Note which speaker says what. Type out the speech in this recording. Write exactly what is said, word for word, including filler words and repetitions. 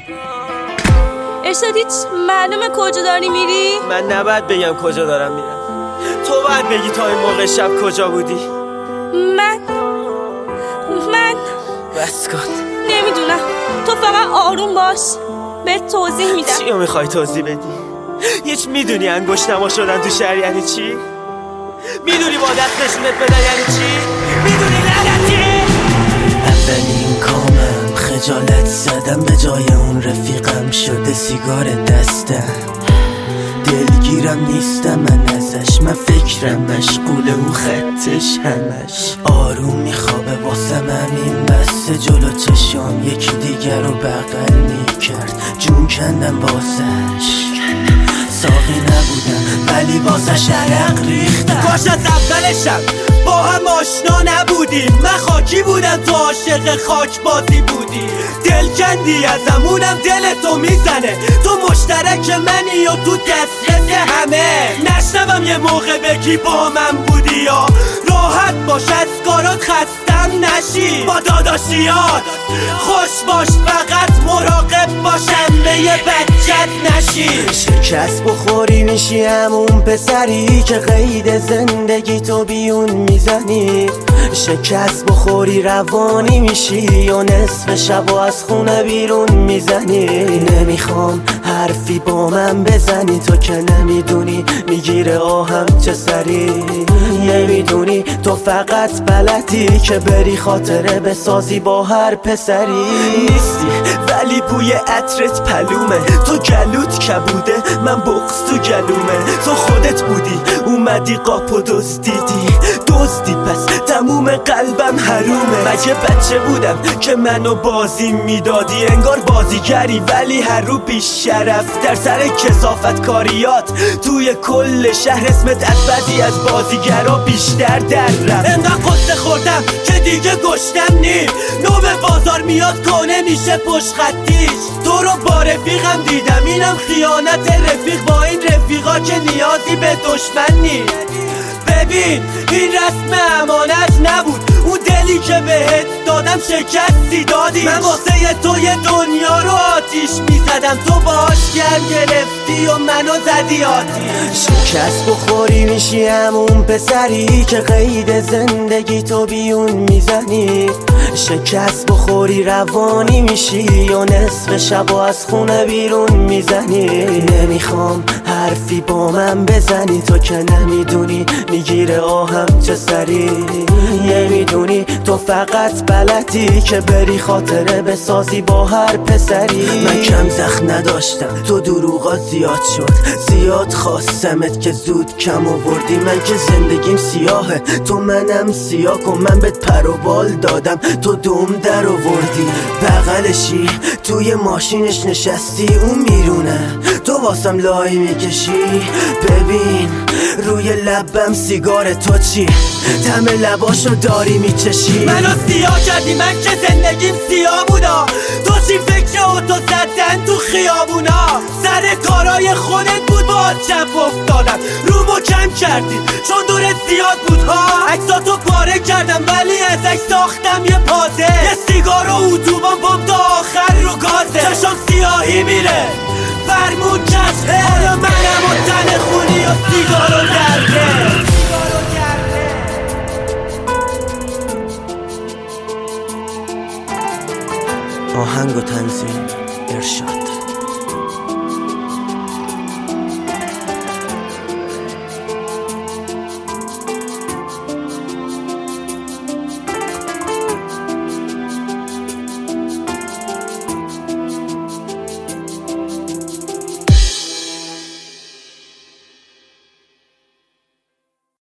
Speaker 1: ارشاد هیچ معلومه کجا داری میری؟
Speaker 2: من نباید بگم کجا دارم میرم، تو باید بگی تا این موقع شب کجا بودی.
Speaker 1: من من
Speaker 2: بس کن،
Speaker 1: نمیدونم، تو فقط آروم باش، بهت توضیح میدم.
Speaker 2: چی رو میخوای توضیح بدی؟ هیچ میدونی انگشت نما شدن تو شهر یعنی چی؟ میدونی با دست نشونت بدن یعنی چی؟ میدونی لعنتی؟
Speaker 3: اولین کامم خجالت زدم، به جای اون رفیقم شده سیگار دستم. دلگیرم نیستم من ازش، من فکرم مشغول اون خطش همش. آروم میخوابه واسم همین بسته جلو چشام، یکی دیگر رو بغل میکرد، جون کندم بازش. ساقی نبودم ولی بازش عرق ریختم.
Speaker 2: کاش از اولشم با هم آشنا نبودیم، من خاکی بودم تو عاشق خاک بازی بودی. دل کندی ازم اونم دل تو میزنه، تو مشترک منی و تو دسترس همه. نشنوم یه موقع بگی با من بودی یا راحت باش از کارات خستم نشی. با داداشیات خوش باش، فقط مراقب باشم به یه بچت نشی.
Speaker 3: شکست بخوری میشی همون پسری که قید زندگی تو بیون میزنی. شکست بخوری روانی میشی یا نصف شب از خونه بیرون میزنی. نمیخوام حرفی با من بزنی، تو که نمیدونی میگیره آهم چه سری. نمیدونی تو فقط بلدی که بری خاطره بسازی با هر پسری. نیستی ولی بوی عطرت پلومه، تو گلوت کبوده من بغض تو گلومه. تو خودت بودی اومدی قاپو دزدیدی دزدی، پس تموم قلبم حرومه. مگه بچه بودم که منو بازی میدادی؟ انگار بازیگری ولی هر رو بیش شرف. در سر کثافت کاریات توی کل شهر اسمت از بعضی از بازیگرا بیشتر در رفت. انقدر قصه خوردم که دیگه گشتم نی، نو به بازار میاد کنه میشه پشت خطیش. تو رو با رفیقم دیدم، اینم خیانت رفیق با این رفیقا که نیازی به دشمن نی. ببین این رسم امانت نبود، اون دلی که بهت دادم شکستی دادی. من واسه تو یه دنیا رو آتیش میزدم، تو باش گرم گرفتی و منو زدی آتیش. شکست بخوری میشی همون پسری که قید زندگی تو بیون میزنی. شکست بخوری روانی میشی یا نصف شب از خونه بیرون میزنی. نمیخوام حرفی با من بزنی، تو که نمیدونی میگیره آهم چه سری. نمیدونی تو فقط بلدی که بری خاطره بسازی با هر پسری. من کم زخم نداشتم، تو دروغات زیاد شد، زیاد خواستمت که زود کم آوردی. من که زندگیم سیاهه تو منم سیاه کن، من بهت پر و بال دادم تو دوم در آوردی. بغلشی توی ماشینش نشستی اون میرونه، تو واسم لای میکشی. ببین روی لبم سیگار تو چی، دم لباشو داری میچشی. منو سیاه کردی، من که زندگیم سیاه بودا. تو چی فکر اوتو زدن تو خیابونا؟ سر کارای خودت بود با چپ افتادم، رومو کم کردی چون دورت زیاد بود ها. عکساتو پاره کردم ولی ازش ساختم یه پازه. یه سیگار و اتوبان بام تا آخر رو گازه. چشم سیاهی میره فرمون کشه، حالا منم و تن خونی و سیگارو درده. آهنگ و تنظیم ارشاد.